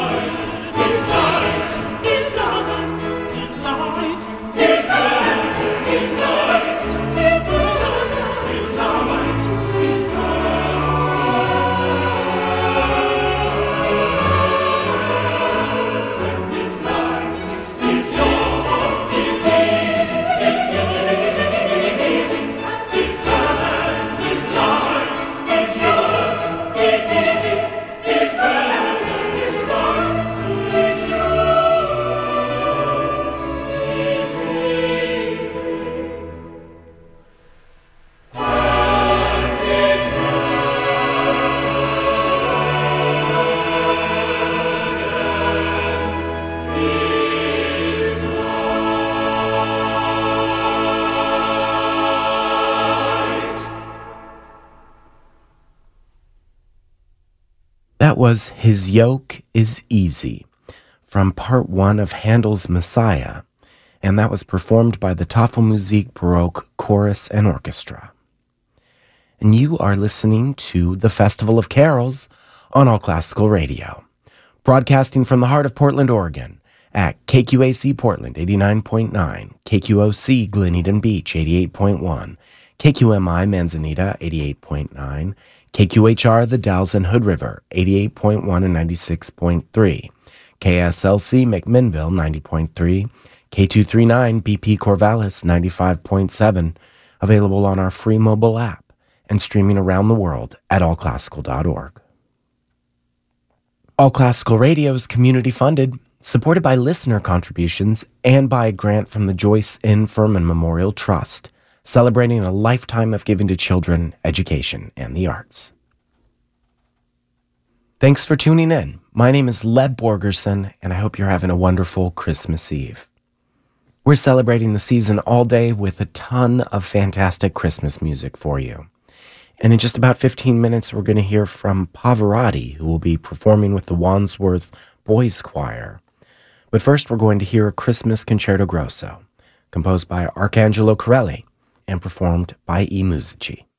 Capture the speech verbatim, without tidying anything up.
That was His Yoke is Easy from part one of Handel's Messiah, and that was performed by the Tafelmusik Baroque Chorus and Orchestra. And you are listening to the Festival of Carols on All Classical Radio, broadcasting from the heart of Portland, Oregon, at K Q A C Portland eighty-nine point nine, K Q O C Glen Eden Beach eighty-eight point one, K Q M I Manzanita eighty-eight point nine, K Q H R The Dalles and Hood River eighty-eight point one and ninety-six point three, K S L C McMinnville ninety point three, K two thirty-nine B P Corvallis ninety-five point seven, available on our free mobile app and streaming around the world at all classical dot org. All Classical Radio is community funded, supported by listener contributions, and by a grant from the Joyce N. Furman Memorial Trust, celebrating a lifetime of giving to children, education, and the arts. Thanks for tuning in. My name is Leb Borgerson, and I hope you're having a wonderful Christmas Eve. We're celebrating the season all day with a ton of fantastic Christmas music for you. And in just about fifteen minutes, we're going to hear from Pavarotti, who will be performing with the Wandsworth Boys Choir. But first, we're going to hear a Christmas Concerto Grosso, composed by Arcangelo Corelli and performed by I Musici.